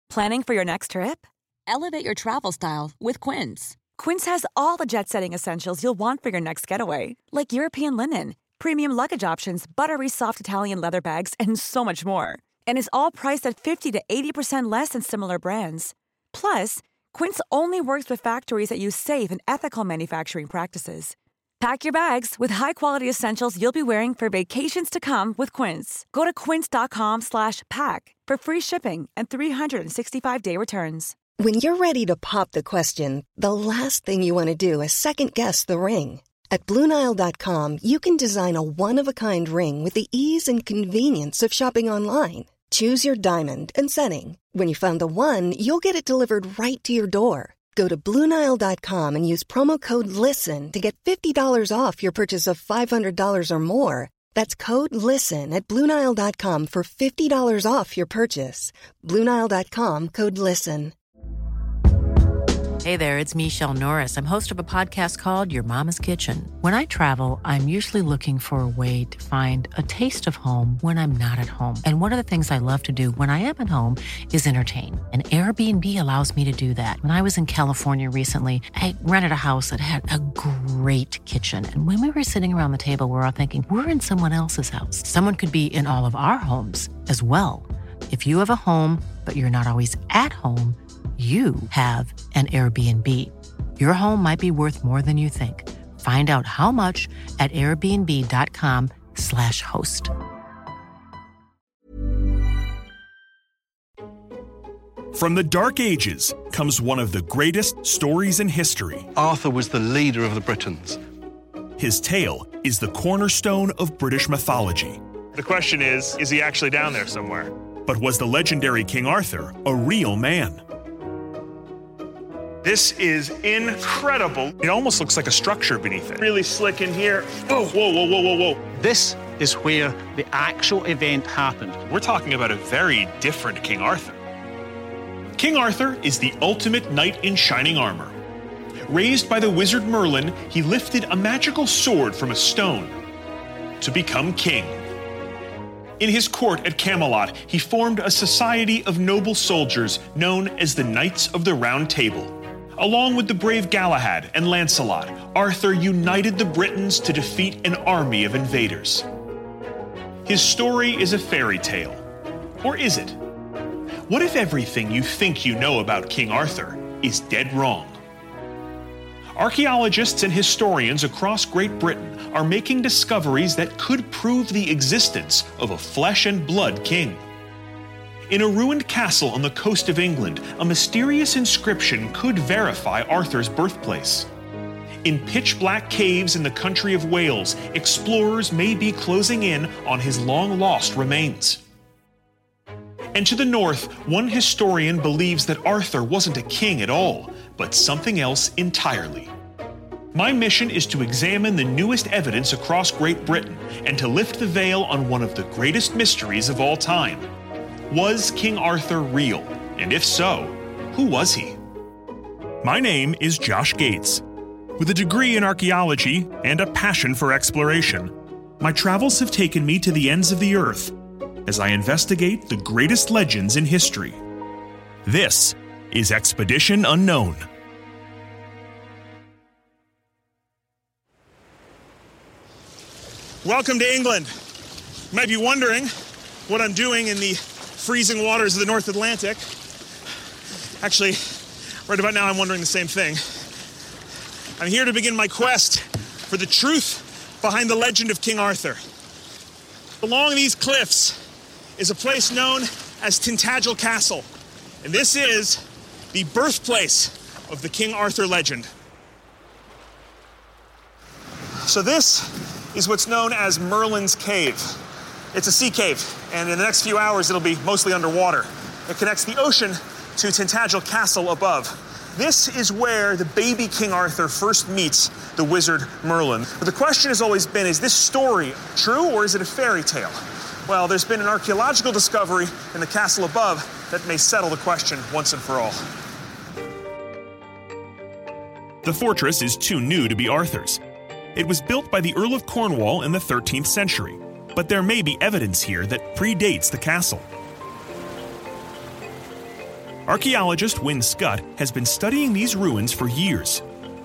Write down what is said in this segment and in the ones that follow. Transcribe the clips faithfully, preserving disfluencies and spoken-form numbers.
Planning for your next trip? Elevate your travel style with Quince. Quince has all the jet-setting essentials you'll want for your next getaway, like European linen, premium luggage options, buttery soft Italian leather bags, and so much more. And is all priced at fifty to eighty percent less than similar brands. Plus, Quince only works with factories that use safe and ethical manufacturing practices. Pack your bags with high-quality essentials you'll be wearing for vacations to come with Quince. Go to quince.com slash pack for free shipping and three sixty-five day returns. When you're ready to pop the question, the last thing you want to do is second-guess the ring. At Blue Nile dot com, you can design a one-of-a-kind ring with the ease and convenience of shopping online. Choose your diamond and setting. When you find the one, you'll get it delivered right to your door. Go to Blue Nile dot com and use promo code LISTEN to get fifty dollars off your purchase of five hundred dollars or more. That's code LISTEN at Blue Nile dot com for fifty dollars off your purchase. Blue Nile dot com, code LISTEN. Hey there, it's Michelle Norris. I'm host of a podcast called Your Mama's Kitchen. When I travel, I'm usually looking for a way to find a taste of home when I'm not at home. And one of the things I love to do when I am at home is entertain. And Airbnb allows me to do that. When I was in California recently, I rented a house that had a great kitchen. And when we were sitting around the table, we were all thinking, we're in someone else's house. Someone could be in all of our homes as well. If you have a home, but you're not always at home, you have an Airbnb. Your home might be worth more than you think. Find out how much at airbnb.com slash host. From the Dark Ages comes one of the greatest stories in history. Arthur was the leader of the Britons. His tale is the cornerstone of British mythology. The question is, is he actually down there somewhere? But was the legendary King Arthur a real man? This is incredible. It almost looks like a structure beneath it. Really slick in here. Oh, whoa, whoa, whoa, whoa, whoa. This is where the actual event happened. We're talking about a very different King Arthur. King Arthur is the ultimate knight in shining armor. Raised by the wizard Merlin, he lifted a magical sword from a stone to become king. In his court at Camelot, he formed a society of noble soldiers known as the Knights of the Round Table. Along with the brave Galahad and Lancelot, Arthur united the Britons to defeat an army of invaders. His story is a fairy tale. Or is it? What if everything you think you know about King Arthur is dead wrong? Archaeologists and historians across Great Britain are making discoveries that could prove the existence of a flesh and blood king. In a ruined castle on the coast of England, a mysterious inscription could verify Arthur's birthplace. In pitch-black caves in the country of Wales, explorers may be closing in on his long-lost remains. And to the north, one historian believes that Arthur wasn't a king at all, but something else entirely. My mission is to examine the newest evidence across Great Britain and to lift the veil on one of the greatest mysteries of all time. Was King Arthur real? And if so, who was he? My name is Josh Gates. With a degree in archaeology and a passion for exploration, my travels have taken me to the ends of the earth as I investigate the greatest legends in history. This is Expedition Unknown. Welcome to England. You might be wondering what I'm doing in the freezing waters of the North Atlantic. Actually, right about now I'm wondering the same thing. I'm here to begin my quest for the truth behind the legend of King Arthur. Along these cliffs is a place known as Tintagel Castle, and this is the birthplace of the King Arthur legend. So this is what's known as Merlin's Cave. It's a sea cave, and in the next few hours it'll be mostly underwater. It connects the ocean to Tintagel Castle above. This is where the baby King Arthur first meets the wizard Merlin. But the question has always been, is this story true or is it a fairy tale? Well, there's been an archaeological discovery in the castle above that may settle the question once and for all. The fortress is too new to be Arthur's. It was built by the Earl of Cornwall in the thirteenth century, but there may be evidence here that predates the castle. Archaeologist Wynne Scott has been studying these ruins for years.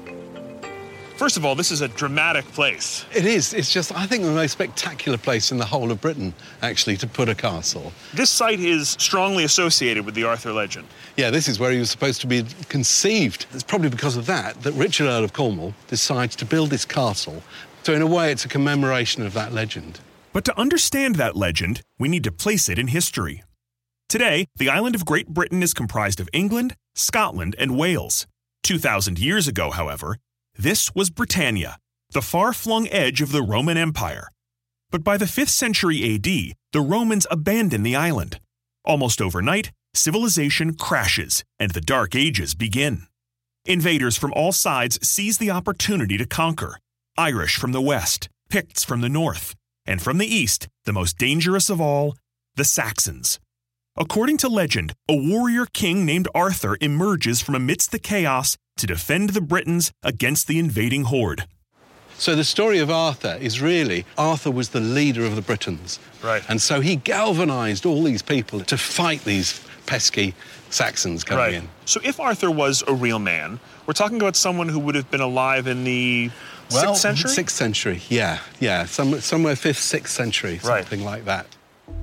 First of all, this is a dramatic place. It is. It's just, I think, the most spectacular place in the whole of Britain, actually, to put a castle. This site is strongly associated with the Arthur legend. Yeah, this is where he was supposed to be conceived. It's probably because of that that Richard, Earl of Cornwall, decides to build this castle. So in a way, it's a commemoration of that legend. But to understand that legend, we need to place it in history. Today, the island of Great Britain is comprised of England, Scotland, and Wales. two thousand years ago, however, this was Britannia, the far-flung edge of the Roman Empire. But by the fifth century A D, the Romans abandon the island. Almost overnight, civilization crashes and the Dark Ages begin. Invaders from all sides seize the opportunity to conquer. Irish from the west, Picts from the north, and from the east, the most dangerous of all, the Saxons. According to legend, a warrior king named Arthur emerges from amidst the chaos to defend the Britons against the invading horde. So the story of Arthur is really, Arthur was the leader of the Britons. Right. And so he galvanised all these people to fight these pesky Saxons coming right. in. So if Arthur was a real man, we're talking about someone who would have been alive in the well, sixth century? sixth century, yeah. Yeah, some, somewhere fifth, sixth century, something right. like that.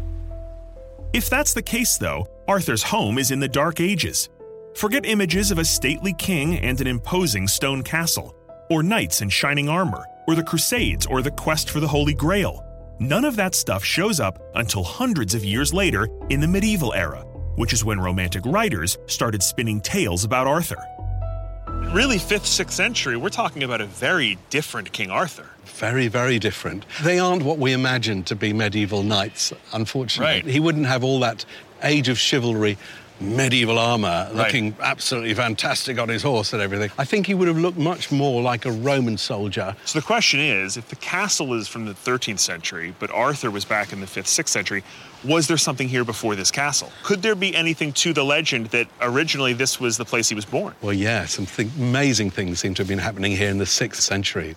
If that's the case, though, Arthur's home is in the Dark Ages. Forget images of a stately king and an imposing stone castle, or knights in shining armor, or the Crusades, or the quest for the Holy Grail. None of that stuff shows up until hundreds of years later in the medieval era, which is when Romantic writers started spinning tales about Arthur. Really, fifth, sixth century, we're talking about a very different King Arthur. Very, very different. They aren't what we imagine to be medieval knights, unfortunately. Right. He wouldn't have all that age of chivalry, medieval armour, Right. looking absolutely fantastic on his horse and everything. I think he would have looked much more like a Roman soldier. So the question is, if the castle is from the thirteenth century, but Arthur was back in the fifth, sixth century, was there something here before this castle? Could there be anything to the legend that originally this was the place he was born? Well, yeah, some th- amazing things seem to have been happening here in the sixth century.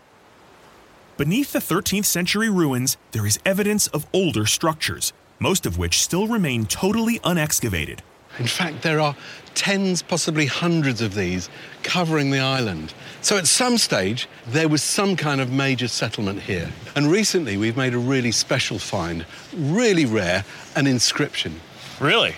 Beneath the thirteenth century ruins, there is evidence of older structures, most of which still remain totally unexcavated. In fact, there are tens, possibly hundreds of these covering the island. So at some stage, there was some kind of major settlement here. And recently, we've made a really special find, really rare, an inscription. Really?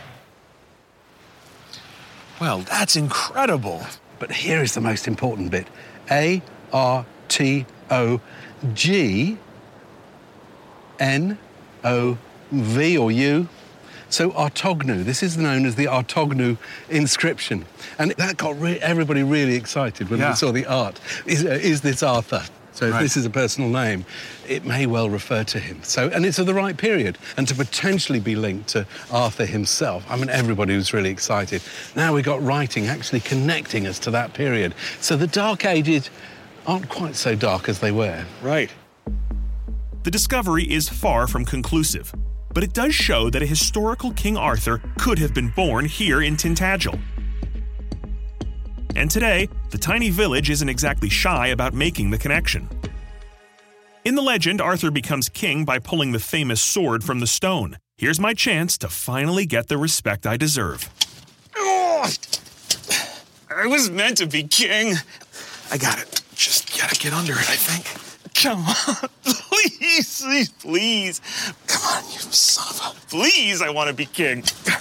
Well, that's incredible. But here is the most important bit. A R T O G N O V or U. So Artognu, this is known as the Artognu inscription. And that got re- everybody really excited when yeah. they saw the art. Is, uh, is this Arthur? So if right. this is a personal name, it may well refer to him. So, and it's of the right period. And to potentially be linked to Arthur himself, I mean, everybody was really excited. Now we've got writing actually connecting us to that period. So the Dark Ages aren't quite so dark as they were. Right. The discovery is far from conclusive, but it does show that a historical King Arthur could have been born here in Tintagel. And today, the tiny village isn't exactly shy about making the connection. In the legend, Arthur becomes king by pulling the famous sword from the stone. Here's my chance to finally get the respect I deserve. Oh, I was meant to be king. I got it. Just gotta get under it, I think. Come on, please, please, please. Come on, you son of a... Please, I want to be king.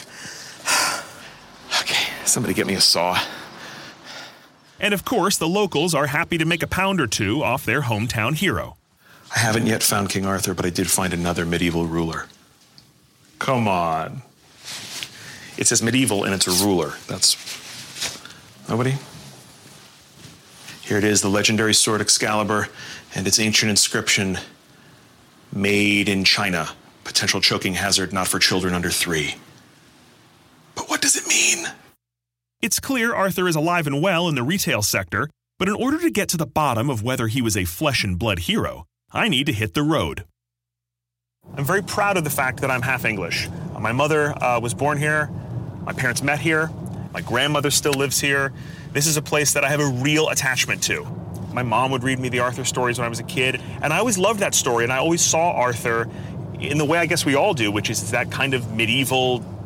Okay, somebody get me a saw. And of course, the locals are happy to make a pound or two off their hometown hero. I haven't yet found King Arthur, but I did find another medieval ruler. Come on. It says medieval and it's a ruler. That's... Nobody? Here it is, the legendary sword Excalibur and its ancient inscription, made in China. Potential choking hazard not for children under three. But what does it mean? It's clear Arthur is alive and well in the retail sector, but in order to get to the bottom of whether he was a flesh and blood hero, I need to hit the road. I'm very proud of the fact that I'm half English. My mother uh, was born here, my parents met here, my grandmother still lives here. This is a place that I have a real attachment to. My mom would read me the Arthur stories when I was a kid, and I always loved that story, and I always saw Arthur in the way I guess we all do, which is that kind of medieval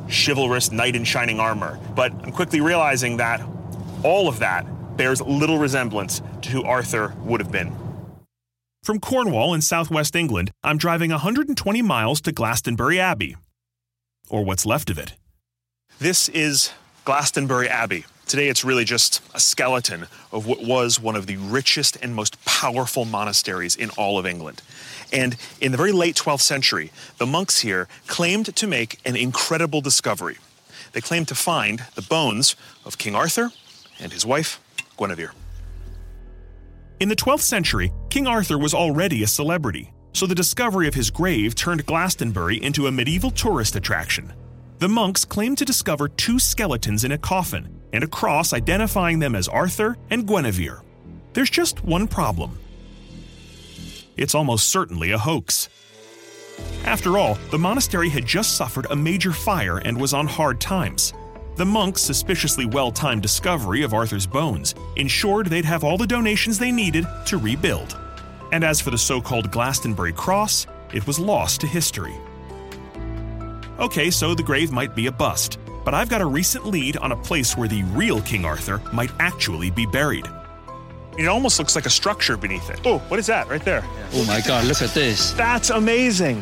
chivalrous knight in shining armor. But I'm quickly realizing that all of that bears little resemblance to who Arthur would have been. From Cornwall in southwest England, I'm driving one hundred twenty miles to Glastonbury Abbey. Or what's left of it. This is Glastonbury Abbey. Today it's really just a skeleton of what was one of the richest and most powerful monasteries in all of England. And in the very late twelfth century, the monks here claimed to make an incredible discovery. They claimed to find the bones of King Arthur and his wife, Guinevere. In the twelfth century, King Arthur was already a celebrity, so the discovery of his grave turned Glastonbury into a medieval tourist attraction. The monks claimed to discover two skeletons in a coffin and a cross identifying them as Arthur and Guinevere. There's just one problem. It's almost certainly a hoax. After all, the monastery had just suffered a major fire and was on hard times. The monks' suspiciously well-timed discovery of Arthur's bones ensured they'd have all the donations they needed to rebuild. And as for the so-called Glastonbury Cross, it was lost to history. Okay, so the grave might be a bust, but I've got a recent lead on a place where the real King Arthur might actually be buried. It almost looks like a structure beneath it. Oh, what is that right there? Oh my God, look at this. That's amazing.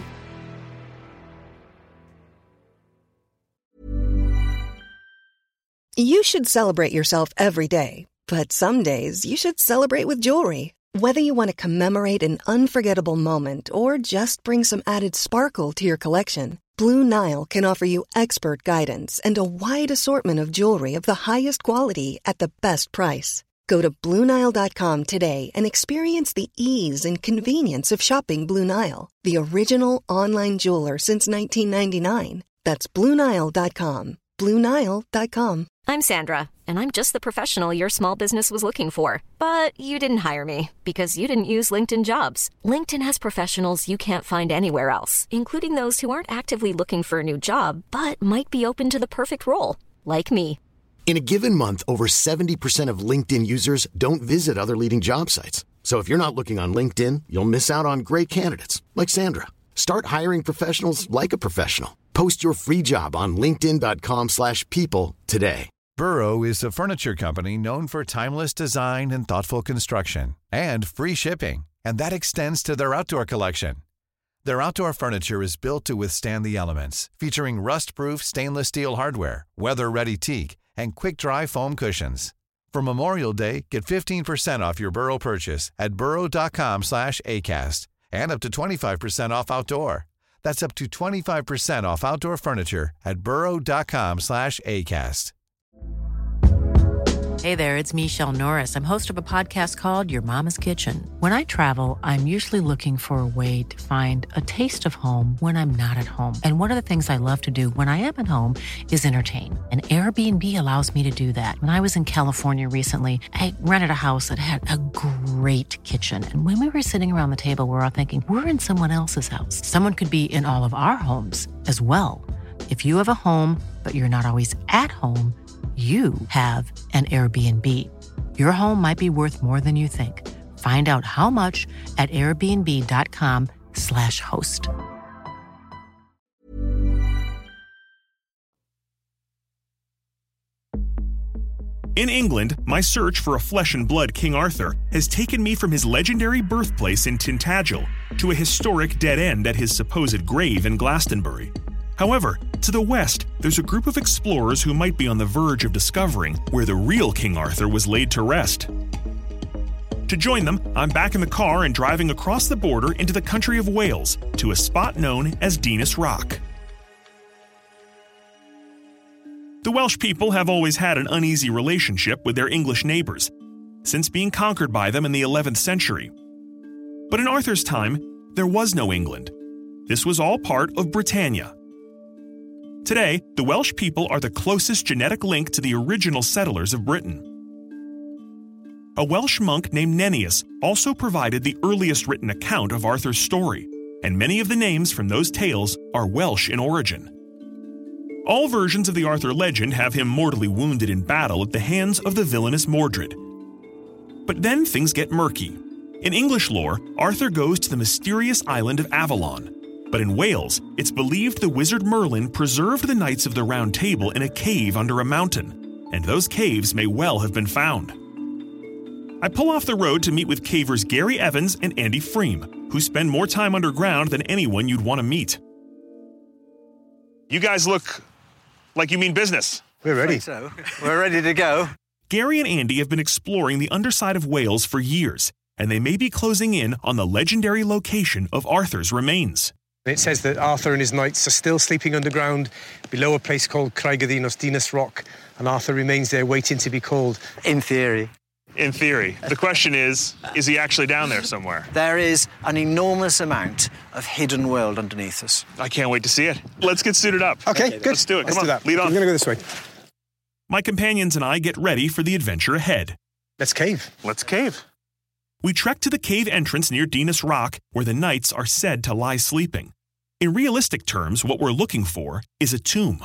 You should celebrate yourself every day, but some days you should celebrate with jewelry. Whether you want to commemorate an unforgettable moment or just bring some added sparkle to your collection, Blue Nile can offer you expert guidance and a wide assortment of jewelry of the highest quality at the best price. Go to Blue Nile dot com today and experience the ease and convenience of shopping Blue Nile, the original online jeweler since nineteen ninety-nine. That's Blue Nile dot com. Blue Nile dot com. I'm Sandra, and I'm just the professional your small business was looking for. But you didn't hire me because you didn't use LinkedIn Jobs. LinkedIn has professionals you can't find anywhere else, including those who aren't actively looking for a new job, but might be open to the perfect role, like me. In a given month, over seventy percent of LinkedIn users don't visit other leading job sites. So if you're not looking on LinkedIn, you'll miss out on great candidates, like Sandra. Start hiring professionals like a professional. Post your free job on linkedin dot com slash people today. Burrow is a furniture company known for timeless design and thoughtful construction, and free shipping, and that extends to their outdoor collection. Their outdoor furniture is built to withstand the elements, featuring rust-proof stainless steel hardware, weather-ready teak, and quick-dry foam cushions. For Memorial Day, get fifteen percent off your Burrow purchase at burrow dot com slash acast, and up to twenty-five percent off outdoor. That's up to twenty-five percent off outdoor furniture at burrow dot com slash acast. Hey there, it's Michelle Norris. I'm host of a podcast called Your Mama's Kitchen. When I travel, I'm usually looking for a way to find a taste of home when I'm not at home. And one of the things I love to do when I am at home is entertain. And Airbnb allows me to do that. When I was in California recently, I rented a house that had a great kitchen. And when we were sitting around the table, we were all thinking, we're in someone else's house. Someone could be in all of our homes as well. If you have a home, but you're not always at home, you have an Airbnb. Your home might be worth more than you think. Find out how much at airbnb dot com slash host. In England, my search for a flesh and blood King Arthur has taken me from his legendary birthplace in Tintagel to a historic dead end at his supposed grave in Glastonbury. However, to the west, there's a group of explorers who might be on the verge of discovering where the real King Arthur was laid to rest. To join them, I'm back in the car and driving across the border into the country of Wales to a spot known as Dinas Rock. The Welsh people have always had an uneasy relationship with their English neighbors, since being conquered by them in the eleventh century. But in Arthur's time, there was no England. This was all part of Britannia. Today, the Welsh people are the closest genetic link to the original settlers of Britain. A Welsh monk named Nennius also provided the earliest written account of Arthur's story, and many of the names from those tales are Welsh in origin. All versions of the Arthur legend have him mortally wounded in battle at the hands of the villainous Mordred. But then things get murky. In English lore, Arthur goes to the mysterious island of Avalon. But in Wales, it's believed the wizard Merlin preserved the Knights of the Round Table in a cave under a mountain, and those caves may well have been found. I pull off the road to meet with cavers Gary Evans and Andy Freem, who spend more time underground than anyone you'd want to meet. You guys look like you mean business. We're ready. So. We're ready to go. Gary and Andy have been exploring the underside of Wales for years, and they may be closing in on the legendary location of Arthur's remains. It says that Arthur and his knights are still sleeping underground below a place called Craigyddinas Dinas Rock, and Arthur remains there waiting to be called. In theory. In theory. The question is, is he actually down there somewhere? There is an enormous amount of hidden world underneath us. I can't wait to see it. Let's get suited up. Okay, good. Let's do it. Let's Come do on, that. lead on. I'm going to go this way. My companions and I get ready for the adventure ahead. Let's cave. Let's cave. We trek to the cave entrance near Dinas Rock, where the knights are said to lie sleeping. In realistic terms, what we're looking for is a tomb.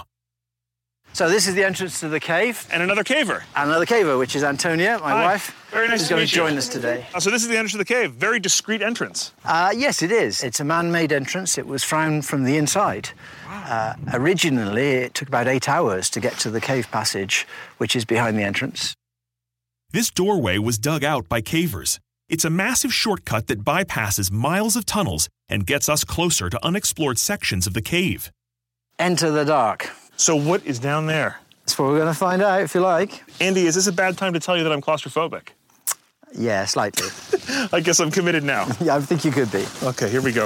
So this is the entrance to the cave. And another caver. And another caver, which is Antonia, my Hi. wife. Very nice who's to going meet to join you. us today. Oh, so this is the entrance to the cave. Very discreet entrance. Uh, yes, it is. It's a man-made entrance. It was found from the inside. Wow. Uh, originally, it took about eight hours to get to the cave passage, which is behind the entrance. This doorway was dug out by cavers. It's a massive shortcut that bypasses miles of tunnels and gets us closer to unexplored sections of the cave. Enter the dark. So what is down there? That's what we're going to find out, if you like. Andy, is this a bad time to tell you that I'm claustrophobic? Yeah, slightly. I guess I'm committed now. Yeah, I think you could be. Okay, here we go.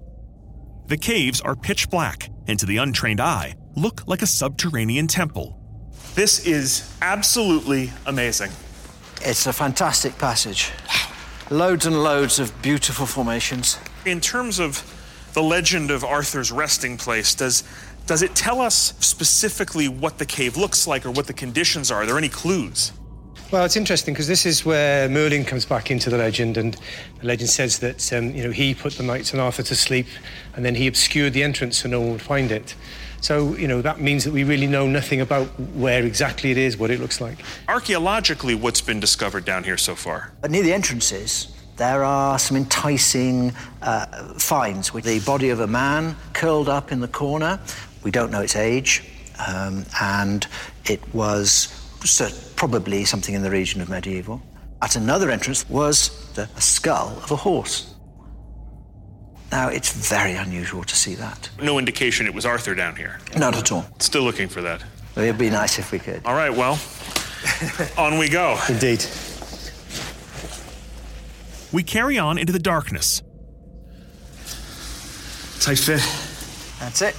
The caves are pitch black, and to the untrained eye, look like a subterranean temple. This is absolutely amazing. It's a fantastic passage. Loads and loads of beautiful formations. In terms of the legend of Arthur's resting place, does does it tell us specifically what the cave looks like or what the conditions are? Are there any clues? Well, it's interesting because this is where Merlin comes back into the legend, and the legend says that um, you know he put the knights and Arthur to sleep, and then he obscured the entrance so no one would find it. So, you know, that means that we really know nothing about where exactly it is, what it looks like. Archaeologically, what's been discovered down here so far? But near the entrances, there are some enticing uh, finds with the body of a man curled up in the corner. We don't know its age, um, and it was probably something in the region of medieval. At another entrance was the skull of a horse. Now, it's very unusual to see that. No indication it was Arthur down here? Not at all. Still looking for that? It'd be nice if we could. All right, well, on we go. Indeed. We carry on into the darkness. Tight fit. That's it.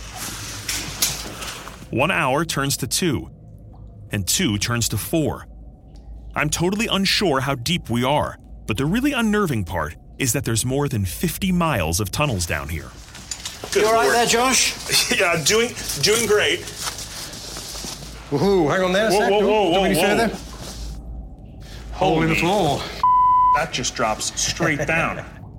One hour turns to two, and two turns to four. I'm totally unsure how deep we are, but the really unnerving part is that there's more than fifty miles of tunnels down here. Good you all right there, Josh? Yeah, doing doing great. Woohoo, hang on there a whoa, sec. Whoa, whoa, Don't whoa, any whoa. further. Hole in the floor. That just drops straight down.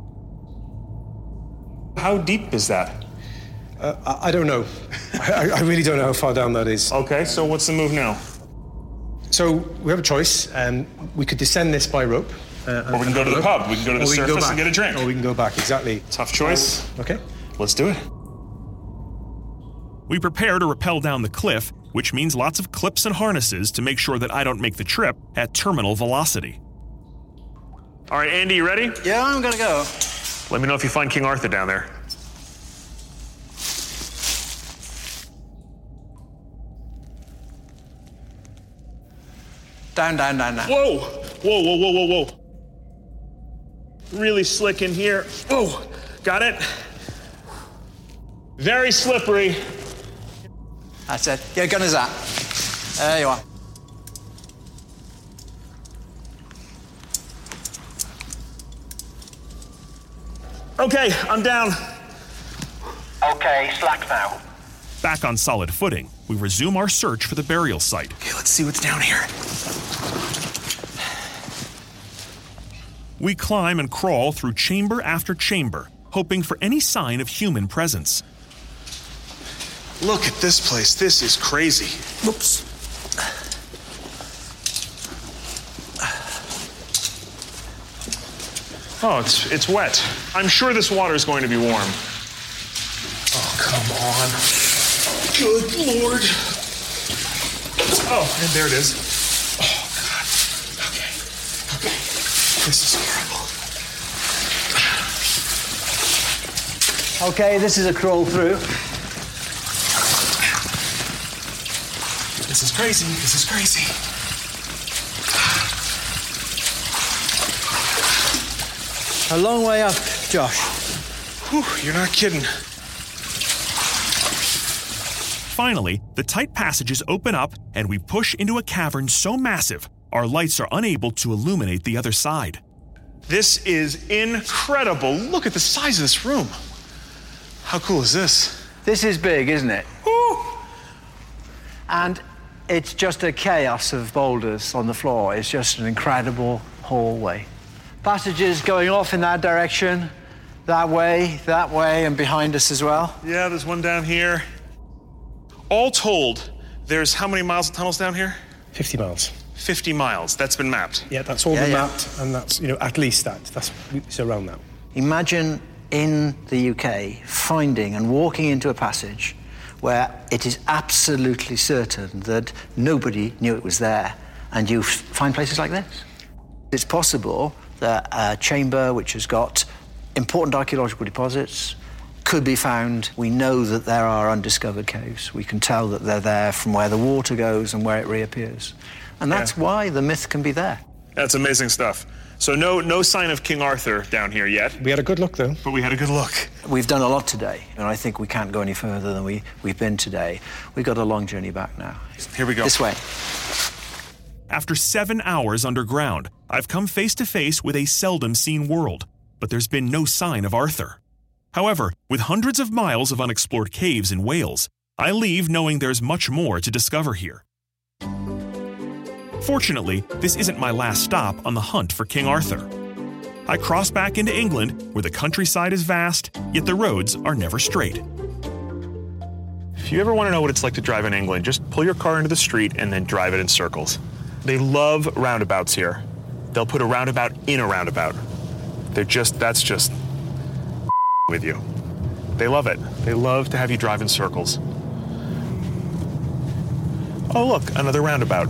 How deep is that? Uh, I, I don't know. I, I really don't know how far down that is. Okay, so what's the move now? So we have a choice. Um, we could descend this by rope. Uh, or we can go to the pub. We can go to the surface and get a drink. Or we can go back, exactly. Tough choice. Uh, okay. Let's do it. We prepare to rappel down the cliff, which means lots of clips and harnesses to make sure that I don't make the trip at terminal velocity. All right, Andy, you ready? Yeah, I'm gonna go. Let me know if you find King Arthur down there. Down, down, down, down. Whoa! Whoa, whoa, whoa, whoa, whoa. Really slick in here. Whoa! Got it? Very slippery. That's it. Your gun is out. There you are. Okay, I'm down. Okay, slack now. Back on solid footing, we resume our search for the burial site. Okay, let's see what's down here. We climb and crawl through chamber after chamber, hoping for any sign of human presence. Look at this place. This is crazy. Oops. Oh, it's it's wet. I'm sure this water is going to be warm. on. Good Lord. Oh, and there it is. Oh, God. Okay. Okay. This is horrible. Okay, this is a crawl through. This is crazy. This is crazy. A long way up, Josh. Whew, you're not kidding. Finally, the tight passages open up and we push into a cavern so massive, our lights are unable to illuminate the other side. This is incredible. Look at the size of this room. How cool is this? This is big, isn't it? Woo! And it's just a chaos of boulders on the floor. It's just an incredible hallway. Passages going off in that direction, that way, that way, and behind us as well. Yeah, there's one down here. All told, there's how many miles of tunnels down here? fifty miles. fifty miles. That's been mapped. Yeah, that's all Yeah, been yeah. mapped, and that's, you know, at least that. That's it's around that. Imagine in the U K finding and walking into a passage where it is absolutely certain that nobody knew it was there, and you f- find places like this. It's possible that a chamber which has got important archaeological deposits could be found. We know that there are undiscovered caves. We can tell that they're there from where the water goes and where it reappears. And that's Yeah. why the myth can be there. That's amazing stuff. So no no sign of King Arthur down here yet. We had a good look, though. But we had a good look. We've done a lot today, and I think we can't go any further than we, we've been today. We've got a long journey back now. Here we go. This way. After seven hours underground, I've come face to face with a seldom seen world, but there's been no sign of Arthur. However, with hundreds of miles of unexplored caves in Wales, I leave knowing there's much more to discover here. Fortunately, this isn't my last stop on the hunt for King Arthur. I cross back into England, where the countryside is vast, yet the roads are never straight. If you ever want to know what it's like to drive in England, just pull your car into the street and then drive it in circles. They love roundabouts here. They'll put a roundabout in a roundabout. They're just, that's just with you. They love it. They love to have you drive in circles. Oh, look, another roundabout.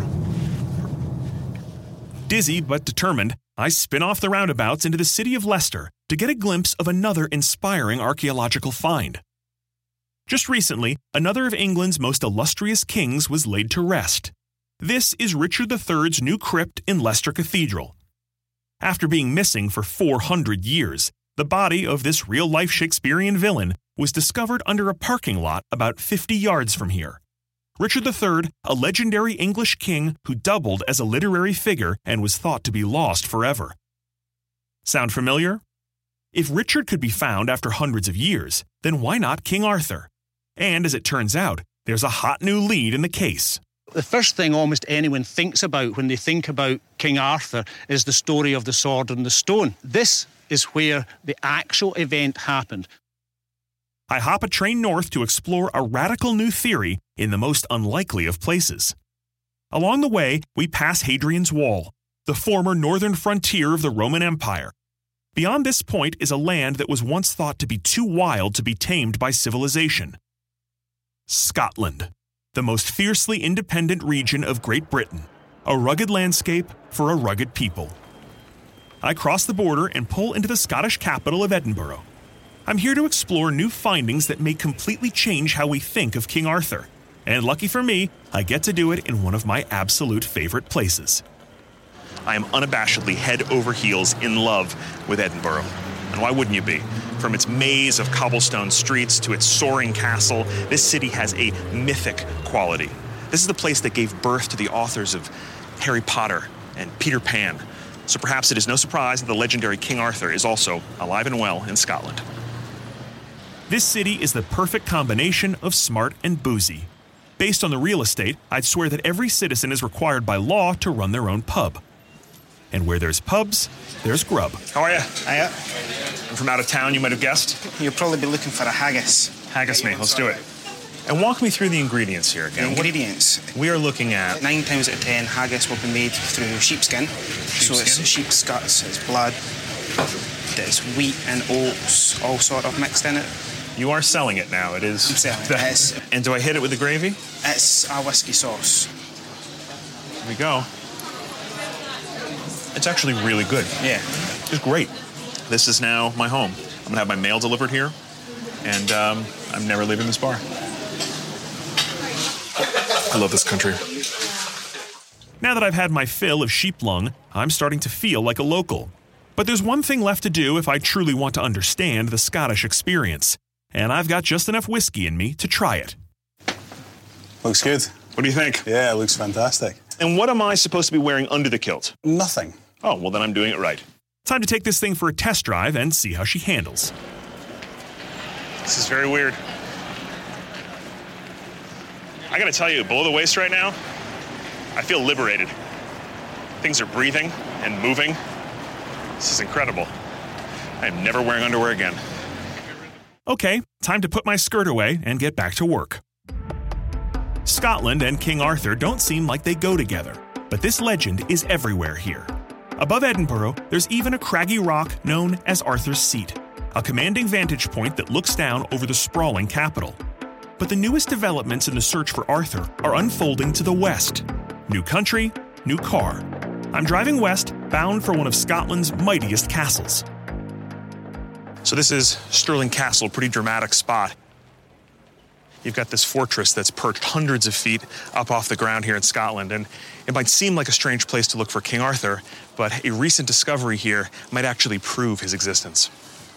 Dizzy but determined, I spin off the roundabouts into the city of Leicester to get a glimpse of another inspiring archaeological find. Just recently, another of England's most illustrious kings was laid to rest. This is Richard the Third's new crypt in Leicester Cathedral. After being missing for four hundred years, the body of this real-life Shakespearean villain was discovered under a parking lot about fifty yards from here. Richard the Third, a legendary English king who doubled as a literary figure and was thought to be lost forever. Sound familiar? If Richard could be found after hundreds of years, then why not King Arthur? And as it turns out, there's a hot new lead in the case. The first thing almost anyone thinks about when they think about King Arthur is the story of the sword and the stone. This is where the actual event happened. I hop a train north to explore a radical new theory in the most unlikely of places. Along the way, we pass Hadrian's Wall, the former northern frontier of the Roman Empire. Beyond this point is a land that was once thought to be too wild to be tamed by civilization. Scotland, the most fiercely independent region of Great Britain, a rugged landscape for a rugged people. I cross the border and pull into the Scottish capital of Edinburgh. I'm here to explore new findings that may completely change how we think of King Arthur. And lucky for me, I get to do it in one of my absolute favorite places. I am unabashedly head over heels in love with Edinburgh. And why wouldn't you be? From its maze of cobblestone streets to its soaring castle, this city has a mythic quality. This is the place that gave birth to the authors of Harry Potter and Peter Pan. So perhaps it is no surprise that the legendary King Arthur is also alive and well in Scotland. This city is the perfect combination of smart and boozy. Based on the real estate, I'd swear that every citizen is required by law to run their own pub. And where there's pubs, there's grub. How are you? Hiya. I'm from out of town, you might have guessed. You'll probably be looking for a haggis. Haggis me, let's do it. And walk me through the ingredients here again. The ingredients. What we are looking at. Nine times out of ten, haggis will be made through sheepskin. So it's sheep's guts, it's blood, there's wheat and oats, all sort of mixed in it. You are selling it now. It is. I'm selling it. It's, and do I hit it with the gravy? it's our whiskey sauce. Here we go. It's actually really good. Yeah. It's great. This is now my home. I'm going to have my mail delivered here, and um, I'm never leaving this bar. I love this country. Now that I've had my fill of sheep lung, I'm starting to feel like a local. But there's one thing left to do if I truly want to understand the Scottish experience. And I've got just enough whiskey in me to try it. Looks good. What do you think? Yeah, it looks fantastic. And what am I supposed to be wearing under the kilt? Nothing. Oh, well then I'm doing it right. Time to take this thing for a test drive and see how she handles. This is very weird. I gotta tell you, below the waist right now, I feel liberated. Things are breathing and moving. This is incredible. I am never wearing underwear again. Okay, time to put my skirt away and get back to work. Scotland and King Arthur don't seem like they go together, but this legend is everywhere here. Above Edinburgh, there's even a craggy rock known as Arthur's Seat, a commanding vantage point that looks down over the sprawling capital. But the newest developments in the search for Arthur are unfolding to the west. New country, new car. I'm driving west, bound for one of Scotland's mightiest castles. So this is Stirling Castle, pretty dramatic spot. You've got this fortress that's perched hundreds of feet up off the ground here in Scotland, and it might seem like a strange place to look for King Arthur, but a recent discovery here might actually prove his existence.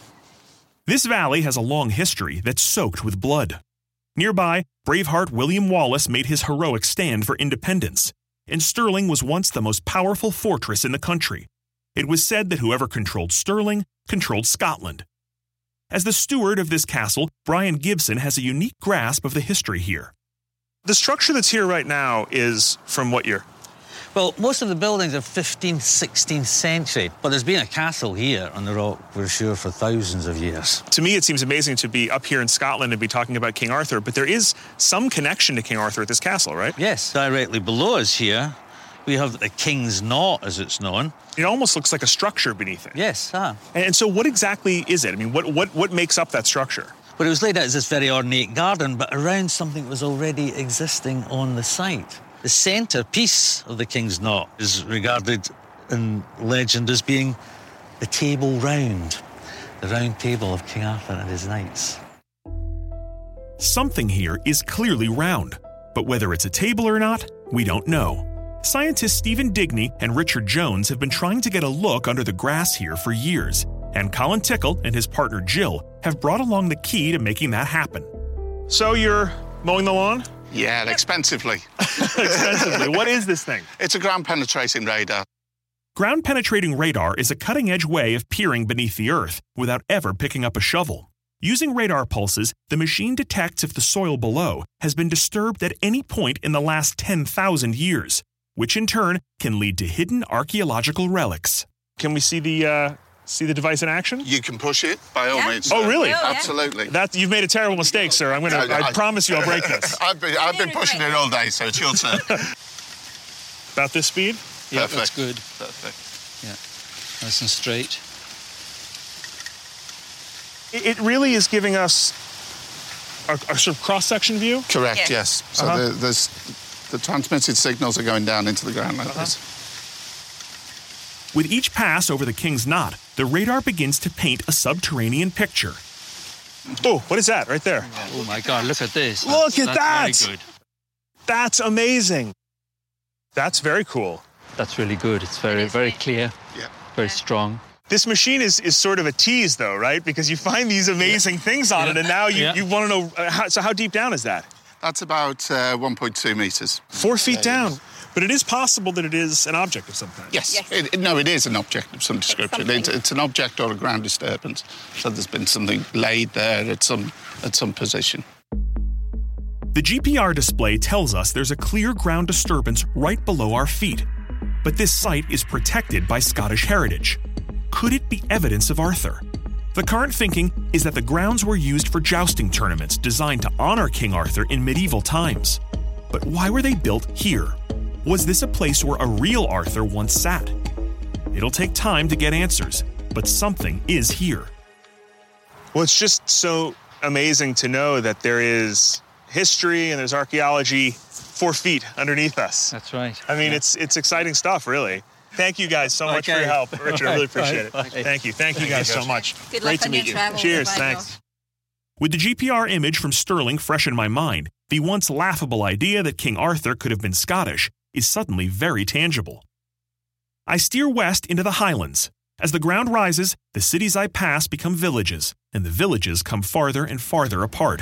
This valley has a long history that's soaked with blood. Nearby, Braveheart William Wallace made his heroic stand for independence, and Stirling was once the most powerful fortress in the country. It was said that whoever controlled Stirling controlled Scotland. As the steward of this castle, Brian Gibson has a unique grasp of the history here. The structure that's here right now is from what year? Well, most of the buildings are fifteenth, sixteenth century, but there's been a castle here on the rock, we're sure, for thousands of years. To me, it seems amazing to be up here in Scotland and be talking about King Arthur, but there is some connection to King Arthur at this castle, right? Yes, directly below us here, we have the King's Knot, as it's known. It almost looks like a structure beneath it. Yes, ah. And so what exactly is it? I mean, what, what, what makes up that structure? Well, it was laid out as this very ornate garden, but around something that was already existing on the site. The centrepiece of the King's Knot is regarded in legend as being the Table Round, the round table of King Arthur and his knights. Something here is clearly round, but whether it's a table or not, we don't know. Scientists Stephen Digney and Richard Jones have been trying to get a look under the grass here for years, and Colin Tickle and his partner Jill have brought along the key to making that happen. So you're mowing the lawn? Yeah, expensively. Expensively. What is this thing? It's a ground-penetrating radar. Ground-penetrating radar is a cutting-edge way of peering beneath the earth without ever picking up a shovel. Using radar pulses, the machine detects if the soil below has been disturbed at any point in the last ten thousand years, which in turn can lead to hidden archaeological relics. Can we see the uh, see the device in action? You can push it, by all yeah. means. Oh, really? Yeah. Absolutely. That, you've made a terrible mistake, sir. I'm gonna. I, I promise you I'll break this. I've been, I've been pushing it all day, so it's your turn. About this speed? Yeah, Perfect. that's good. Perfect. Yeah, nice and straight. It really is giving us a, a sort of cross-section view? Correct, yes. yes. So uh-huh. the, there's, the transmitted signals are going down into the ground like uh-huh. this. With each pass over the King's Knot, the radar begins to paint a subterranean picture. Oh, what is that right there? Oh, my God, look at this. Look that's, at that's that! Very good. That's amazing. That's very cool. That's really good. It's very, very clear, yeah. very strong. This machine is, is sort of a tease, though, right? Because you find these amazing yeah. things on yeah. it, and now you, yeah. you want to know, uh, how, so how deep down is that? That's about uh, one point two metres. Four feet yeah, down. yes. But it is possible that it is an object of some kind. Yes. yes. It, it, no, it is an object of some description. It's, it's, it's an object or a ground disturbance. So there's been something laid there at some, at some position. The G P R display tells us there's a clear ground disturbance right below our feet. But this site is protected by Scottish heritage. Could it be evidence of Arthur? The current thinking is that the grounds were used for jousting tournaments designed to honor King Arthur in medieval times. But why were they built here? Was this a place where a real Arthur once sat? It'll take time to get answers, but something is here. Well, it's just so amazing to know that there is history and there's archaeology four feet underneath us. That's right. I mean, yeah. it's it's exciting stuff, really. Thank you guys so much okay. for your help. Richard, I really appreciate Bye. it. Bye. Thank you. Thank you guys so much. Good Great luck to on meet your you. travels. Cheers. Bye, Thanks. With the G P R image from Stirling fresh in my mind, the once laughable idea that King Arthur could have been Scottish is suddenly very tangible. I steer west into the Highlands. As the ground rises, the cities I pass become villages, and the villages come farther and farther apart.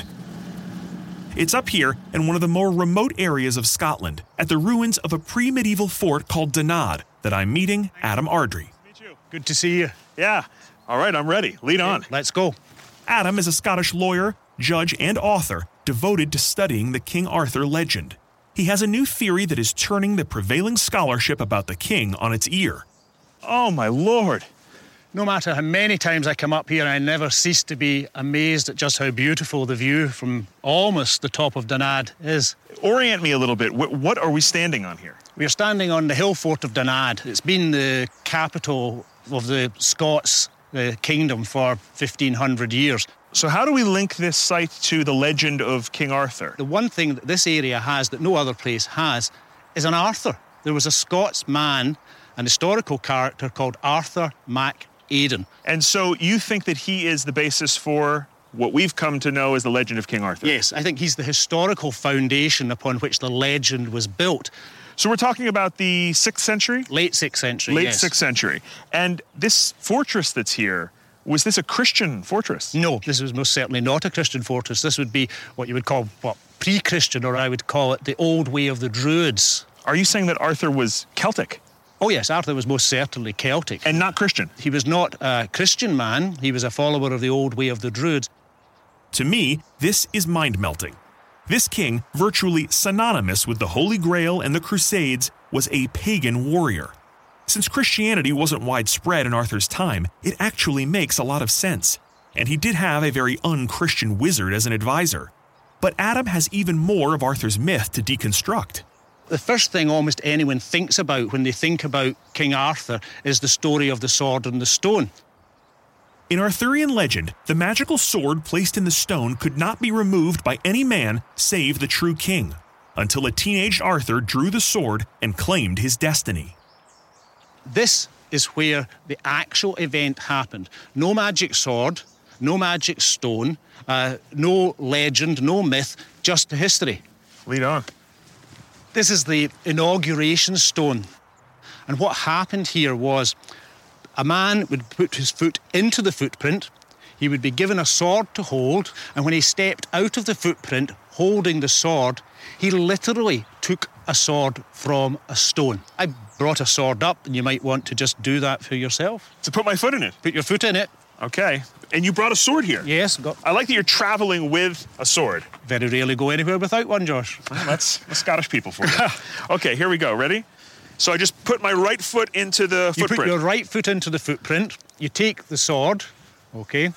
It's up here in one of the more remote areas of Scotland, at the ruins of a pre-medieval fort called Donad, that I'm meeting Adam Ardrey. Good to see you. Yeah. All right, I'm ready. Lead on. Let's go. Adam is a Scottish lawyer, judge, and author devoted to studying the King Arthur legend. He has a new theory that is turning the prevailing scholarship about the king on its ear. Oh, my Lord. No matter how many times I come up here, I never cease to be amazed at just how beautiful the view from almost the top of Donad is. Orient me a little bit. What are we standing on here? We are standing on the hill fort of Donad. It's been the capital of the Scots uh, kingdom for fifteen hundred years. So how do we link this site to the legend of King Arthur? The one thing that this area has that no other place has is an Arthur. There was a Scots man, an historical character called Arthur Mac Aidan. And so you think that he is the basis for what we've come to know as the legend of King Arthur? Yes, I think he's the historical foundation upon which the legend was built. So we're talking about the sixth century? Late sixth century, Late yes. sixth century. And this fortress that's here, was this a Christian fortress? No, this was most certainly not a Christian fortress. This would be what you would call, what, pre-Christian, or I would call it the old way of the Druids. Are you saying that Arthur was Celtic? Oh yes, Arthur was most certainly Celtic. And not Christian? He was not a Christian man. He was a follower of the old way of the Druids. To me, this is mind-melting. This king, virtually synonymous with the Holy Grail and the Crusades, was a pagan warrior. Since Christianity wasn't widespread in Arthur's time, it actually makes a lot of sense. And he did have a very un-Christian wizard as an advisor. But Adam has even more of Arthur's myth to deconstruct. The first thing almost anyone thinks about when they think about King Arthur is the story of the sword and the stone. In Arthurian legend, the magical sword placed in the stone could not be removed by any man save the true king, until a teenaged Arthur drew the sword and claimed his destiny. This is where the actual event happened. No magic sword, no magic stone, uh, no legend, no myth, just history. Lead on. This is the inauguration stone. And what happened here was a man would put his foot into the footprint, he would be given a sword to hold, and when he stepped out of the footprint holding the sword, he literally took a sword from a stone. I brought a sword up, and you might want to just do that for yourself. To put my foot in it? Put your foot in it. Okay. And you brought a sword here? Yes. Got... I like that you're traveling with a sword. Very rarely go anywhere without one, Josh. Well, that's the Scottish people for you. Okay, here we go. Ready? So I just put my right foot into the you footprint. You put your right foot into the footprint. You take the sword, okay?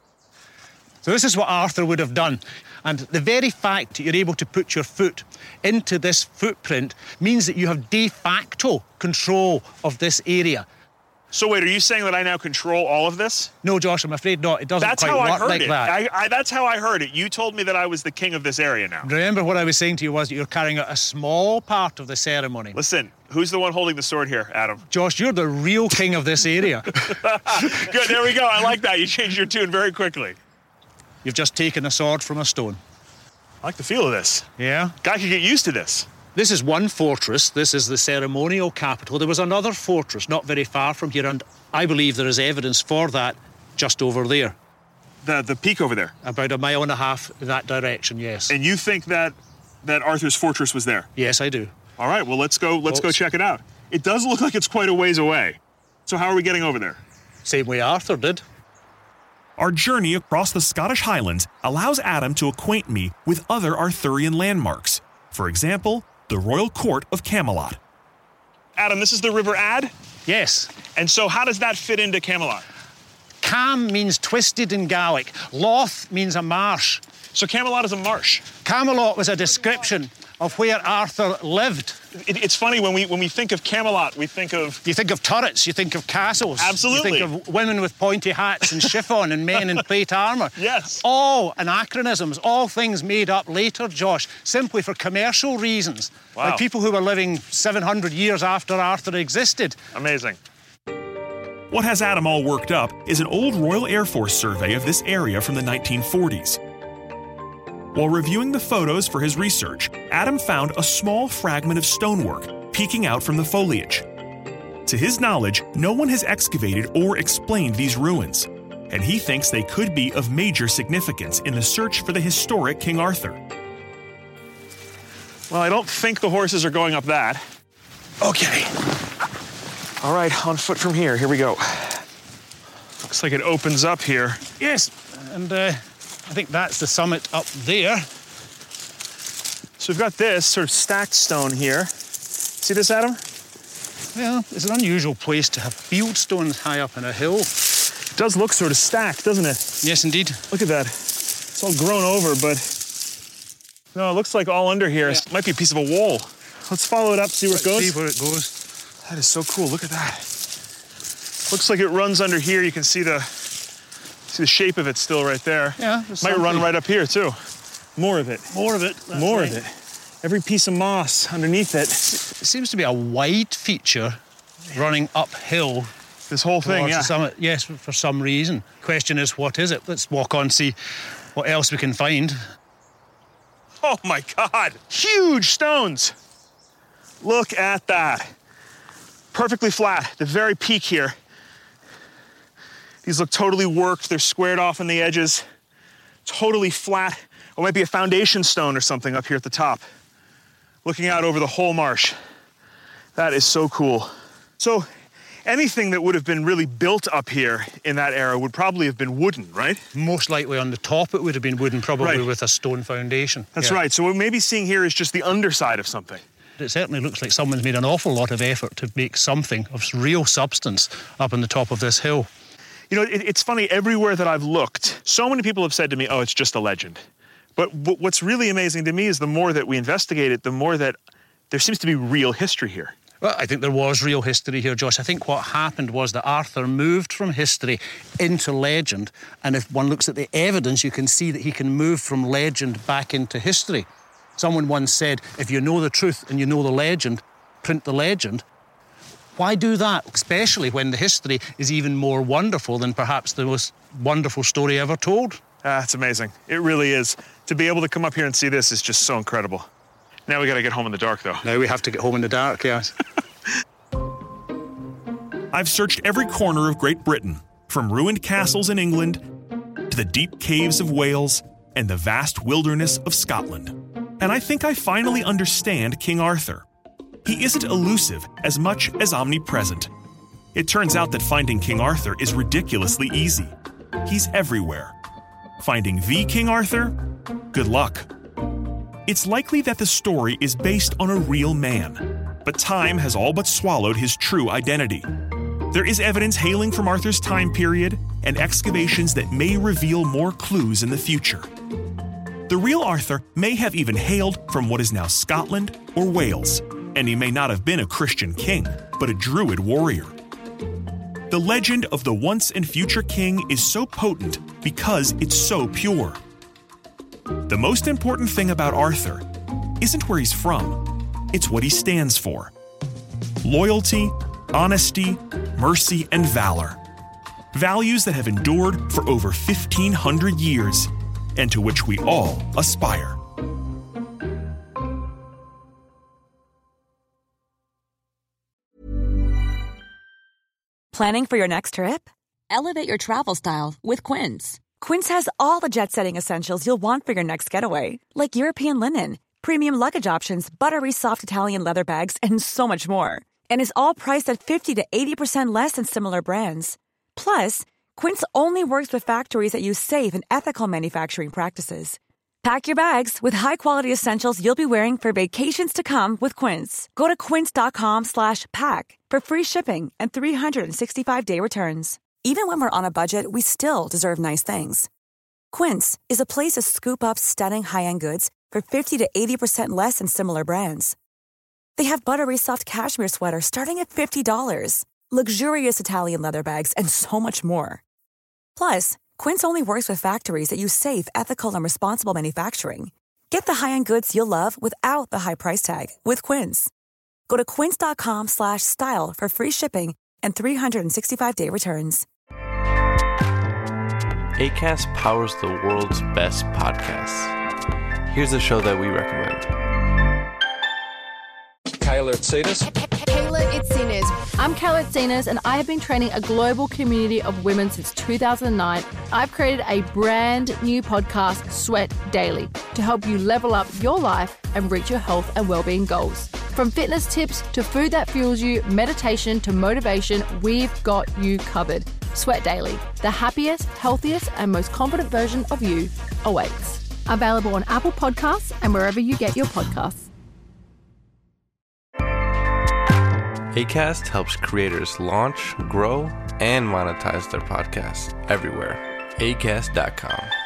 So this is what Arthur would have done. And the very fact that you're able to put your foot into this footprint means that you have de facto control of this area. So wait, are you saying that I now control all of this? No, Josh, I'm afraid not. It doesn't that's quite how work I heard like it. that. I, I, that's how I heard it. You told me that I was the king of this area now. Remember what I was saying to you was that you're carrying out a small part of the ceremony. Listen, who's the one holding the sword here, Adam? Josh, you're the real king of this area. Good, there we go. I like that. You changed your tune very quickly. You've just taken a sword from a stone. I like the feel of this. Yeah? Guy could get used to this. This is one fortress. This is the ceremonial capital. There was another fortress not very far from here, and I believe there is evidence for that just over there. The the peak over there? About a mile and a half in that direction, yes. And you think that that Arthur's fortress was there? Yes, I do. All right, well, let's go, let's well, go check it out. It does look like it's quite a ways away. So how are we getting over there? Same way Arthur did. Our journey across the Scottish Highlands allows Adam to acquaint me with other Arthurian landmarks. For example, the Royal Court of Camelot. Adam, this is the River Ad? Yes. And so how does that fit into Camelot? Cam means twisted in Gaelic. Loth means a marsh. So Camelot is a marsh? Camelot was a description of where Arthur lived. It, it's funny, when we when we think of Camelot, we think of... You think of turrets, you think of castles. Absolutely. You think of women with pointy hats and chiffon and men in plate armour. Yes. All anachronisms, all things made up later, Josh, simply for commercial reasons. Wow. Like people who were living seven hundred years after Arthur existed. Amazing. What has Adam all worked up is an old Royal Air Force survey of this area from the nineteen forties. While reviewing the photos for his research, Adam found a small fragment of stonework peeking out from the foliage. To his knowledge, no one has excavated or explained these ruins, and he thinks they could be of major significance in the search for the historic King Arthur. Well, I don't think the horses are going up that. Okay. All right, on foot from here. Here we go. Looks like it opens up here. Yes, and uh, I think that's the summit up there. So we've got this sort of stacked stone here. See this, Adam? Well, it's an unusual place to have field stones high up in a hill. It does look sort of stacked, doesn't it? Yes, indeed. Look at that. It's all grown over, but no, it looks like all under here. Yeah. It might be a piece of a wall. Let's follow it up, see where it goes. See where it goes. That is so cool. Look at that. Looks like it runs under here. You can see the see the shape of it still right there. Yeah. Might something. run right up here too. More of it. More of it. More right. of it. Every piece of moss underneath it. It seems to be a wide feature running uphill. This whole thing, yeah. The summit. Yes, for some reason. Question is, what is it? Let's walk on, see what else we can find. Oh my God, huge stones. Look at that. Perfectly flat, the very peak here. These look totally worked. They're squared off on the edges. Totally flat. Or it might be a foundation stone or something up here at the top. Looking out over the whole marsh. That is so cool. So anything that would have been really built up here in that era would probably have been wooden, right? Most likely on the top it would have been wooden, probably right. with a stone foundation. That's yeah. right. So what we may be seeing here is just the underside of something. It certainly looks like someone's made an awful lot of effort to make something of real substance up on the top of this hill. You know, it, it's funny, everywhere that I've looked, so many people have said to me, oh, it's just a legend. But w- what's really amazing to me is the more that we investigate it, the more that there seems to be real history here. Well, I think there was real history here, Josh. I think what happened was that Arthur moved from history into legend, and if one looks at the evidence, you can see that he can move from legend back into history. Someone once said, if you know the truth and you know the legend, print the legend. Why do that, especially when the history is even more wonderful than perhaps the most wonderful story ever told? Ah, it's amazing. It really is. To be able to come up here and see this is just so incredible. Now we got to get home in the dark, though. Now we have to get home in the dark, yes. I've searched every corner of Great Britain, from ruined castles in England to the deep caves of Wales and the vast wilderness of Scotland. And I think I finally understand King Arthur. He isn't elusive as much as omnipresent. It turns out that finding King Arthur is ridiculously easy. He's everywhere. Finding the King Arthur? Good luck. It's likely that the story is based on a real man, but time has all but swallowed his true identity. There is evidence hailing from Arthur's time period and excavations that may reveal more clues in the future. The real Arthur may have even hailed from what is now Scotland or Wales, and he may not have been a Christian king, but a Druid warrior. The legend of the once and future king is so potent because it's so pure. The most important thing about Arthur isn't where he's from, it's what he stands for. Loyalty, honesty, mercy, and valor. Values that have endured for over fifteen hundred years, and to which we all aspire. Planning for your next trip? Elevate your travel style with Quince. Quince has all the jet-setting essentials you'll want for your next getaway, like European linen, premium luggage options, buttery soft Italian leather bags, and so much more. And is all priced at fifty to eighty percent less than similar brands. Plus, Quince only works with factories that use safe and ethical manufacturing practices. Pack your bags with high-quality essentials you'll be wearing for vacations to come with Quince. Go to quince.com slash pack for free shipping and three sixty-five day returns. Even when we're on a budget, we still deserve nice things. Quince is a place to scoop up stunning high-end goods for fifty to eighty percent less than similar brands. They have buttery soft cashmere sweaters starting at fifty dollars, luxurious Italian leather bags, and so much more. Plus, Quince only works with factories that use safe, ethical, and responsible manufacturing. Get the high-end goods you'll love without the high price tag with Quince. Go to quince.com slash style for free shipping and three sixty-five day returns. Acast powers the world's best podcasts. Here's a show that we recommend. Kayla Itsinas. Kayla Itsinas. I'm Kayla Itsinas, and I have been training a global community of women since two thousand nine. I've created a brand new podcast, Sweat Daily, to help you level up your life and reach your health and well-being goals. From fitness tips to food that fuels you, meditation to motivation, we've got you covered. Sweat Daily, the happiest, healthiest, and most confident version of you awaits. Available on Apple Podcasts and wherever you get your podcasts. Acast helps creators launch, grow, and monetize their podcasts everywhere. acast dot com.